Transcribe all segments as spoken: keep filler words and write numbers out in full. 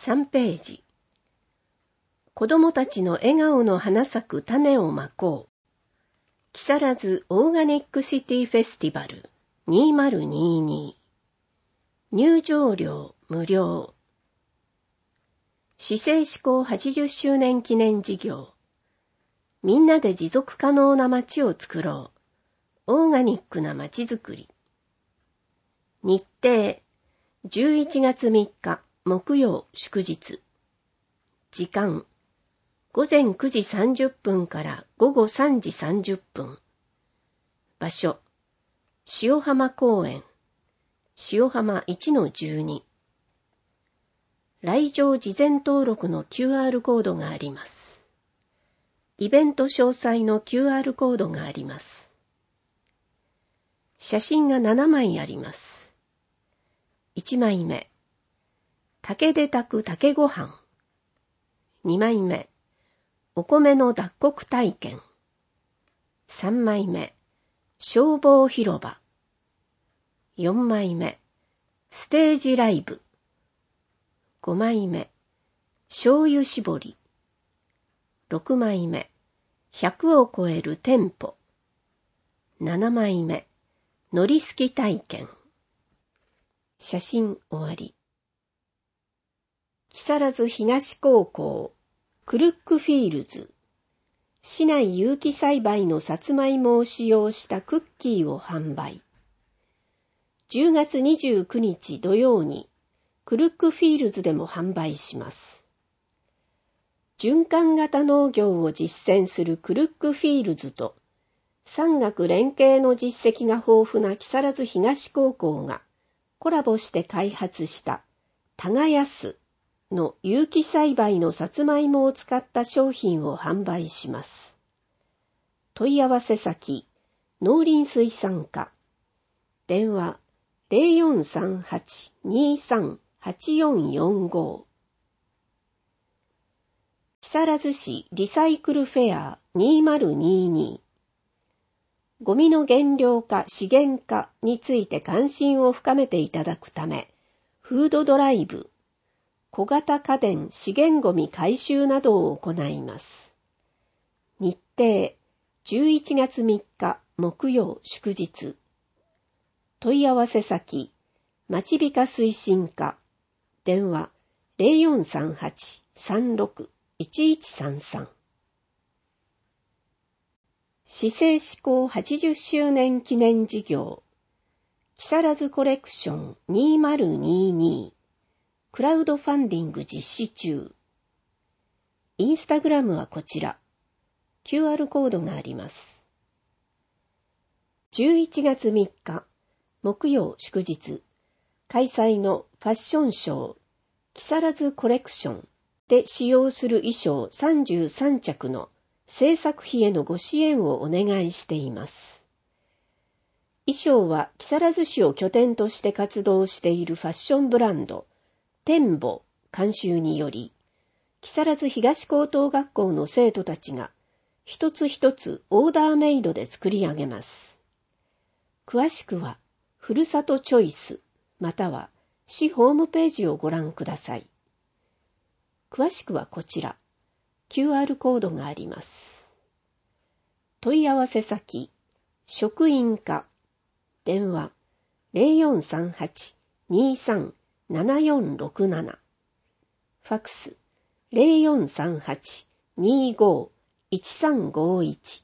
さんページ。子供たちの笑顔の花咲く種をまこう。木更津オーガニックシティフェスティバルにせんにじゅうに。入場料無料。市政施行はちじゅっしゅうねん記念事業。みんなで持続可能な街を作ろう。オーガニックな街づくり。日程じゅういちがつみっか木曜祝日。時間ごぜんくじさんじゅっぷんからごごさんじさんじゅっぷん。場所塩浜公園塩浜 いちのじゅうに。来場事前登録の キューアール コードがあります。イベント詳細の キューアール コードがあります。写真がななまいあります。いちまいめ、竹で炊く竹ごはん。にまいめ、お米の脱穀体験。さんまいめ、消防広場。よんまいめ、ステージライブ。ごまいめ、醤油絞り。ろくまいめ、ひゃくを超える店舗。ななまいめ、のりすき体験。写真終わり。木更津東高校、クルックフィールズ。市内有機栽培のさつまいもを使用したクッキーを販売。じゅうがつにじゅうくにち土曜に、クルックフィールズでも販売します。循環型農業を実践するクルックフィールズと、産学連携の実績が豊富な木更津東高校がコラボして開発した耕すの有機栽培のさつまいもを使った商品を販売します。問い合わせ先、農林水産課。電話 ゼロよんさんはち にさんはちよんよんご。木更津市リサイクルフェアにせんにじゅうに。ゴミの減量化資源化について関心を深めていただくため、フードドライブ、小型家電資源ゴミ回収などを行います。日程じゅういちがつみっか木曜祝日。問い合わせ先、まちびか推進課。電話 ゼロよんさんはち さんろく いちいちさんさん。市政施行はちじゅっしゅうねん記念事業。木更津コレクションにせんにじゅうに。クラウドファンディング実施中。インスタグラムはこちら。キューアール コードがあります。じゅういちがつみっか木曜祝日。開催のファッションショー木更津コレクションで使用する衣装さんじゅうさんちゃくの制作費へのご支援をお願いしています。衣装は木更津市を拠点として活動しているファッションブランド天母監修により、木更津東高等学校の生徒たちが一つ一つオーダーメイドで作り上げます。詳しくはふるさとチョイスまたは市ホームページをご覧ください。詳しくはこちら、キューアール コードがあります。問い合わせ先、職員課。電話 ゼロよんさんはち にさんななよんろくなな。ファクス ゼロよんさんはち にご いちさんごいち。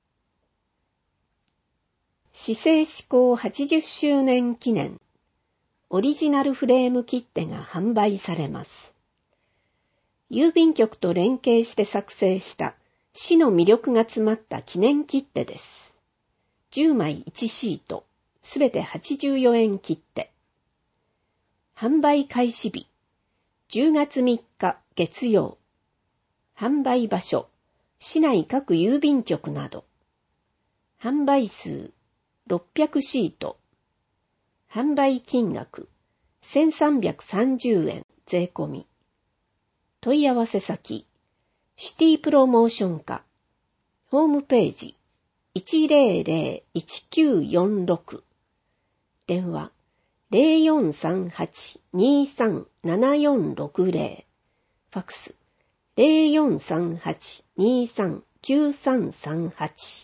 市政施行はちじゅっしゅうねん記念オリジナルフレーム切手が販売されます。郵便局と連携して作成した市の魅力が詰まった記念切手です。じゅうまいいちシート、すべてはちじゅうよえん切手。販売開始日、じゅうがつみっか月曜。販売場所、市内各郵便局など。販売数、ろっぴゃくシート。販売金額、せんさんびゃくさんじゅうえん税込み。問い合わせ先、シティプロモーション課。ホームページ、いちゼロゼロ いちきゅうよんろく。電話ゼロよんさんはち にさんななよんろくゼロ、ファックスゼロよんさんはち にさんきゅうさんさんはち。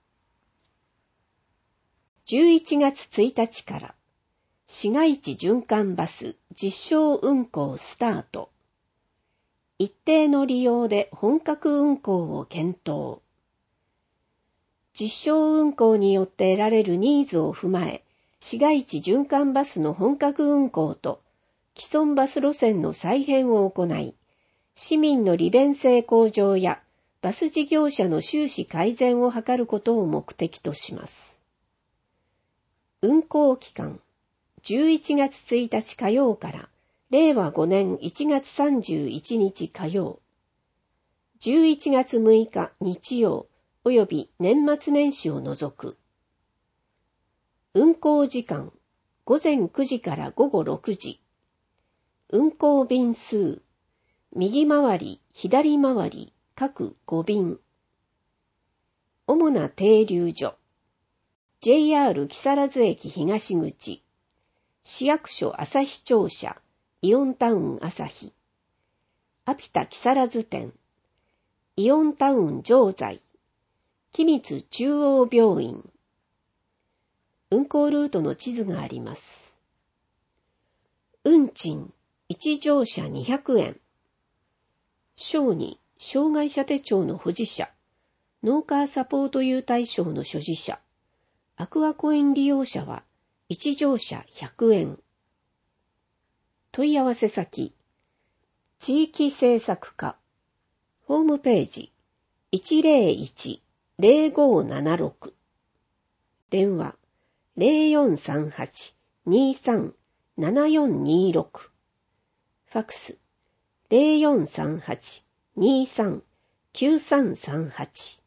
じゅういちがつついたちから市街地循環バス実証運行スタート。一定の利用で本格運行を検討。実証運行によって得られるニーズを踏まえ、市街地循環バスの本格運行と既存バス路線の再編を行い、市民の利便性向上やバス事業者の収支改善を図ることを目的とします。運行期間、じゅういちがつついたち火曜かられいわごねんいちがつさんじゅういちにち火曜、じゅういちがつむいか日曜および年末年始を除く。運行時間、ごぜんくじからごごろくじ。運行便数、右回り、左回り、各ごびん。主な停留所、ジェイアール 木更津駅東口、市役所旭庁舎、イオンタウン旭、アピタ木更津店、イオンタウン城西、君津中央病院。運行ルートの地図があります。運賃、いち乗車にひゃくえん。小児、障害者手帳の保持者、ノーカーサポート優待賞の所持者、アクアコイン利用者はいち乗車ひゃくえん。問い合わせ先、地域政策課、ホームページ いちゼロいち ゼロごななろく、電話ゼロよんさんはち にさんななよんにろく、ファックスゼロよんさんはち にさんきゅうさんさんはち。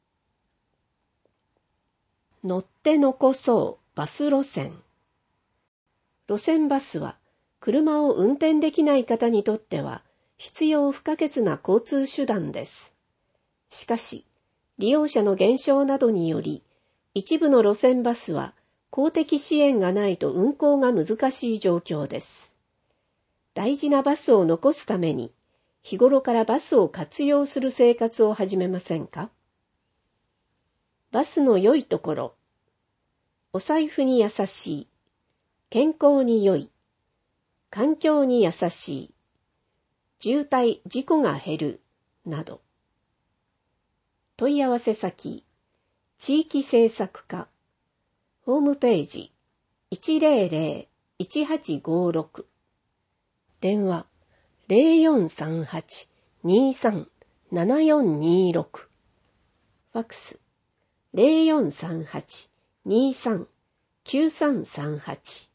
乗って残そうバス路線。路線バスは車を運転できない方にとっては必要不可欠な交通手段です。しかし、利用者の減少などにより、一部の路線バスは公的支援がないと運行が難しい状況です。大事なバスを残すために、日頃からバスを活用する生活を始めませんか？バスの良いところ、お財布に優しい、健康に良い、環境に優しい、渋滞・事故が減る、など。問い合わせ先、地域政策課、ホームページ いちゼロゼロ いちはちごろく、電話ゼロよんさんはち にさんななよんにろく、ファックスゼロよんさんはち にさんきゅうさんさんはち。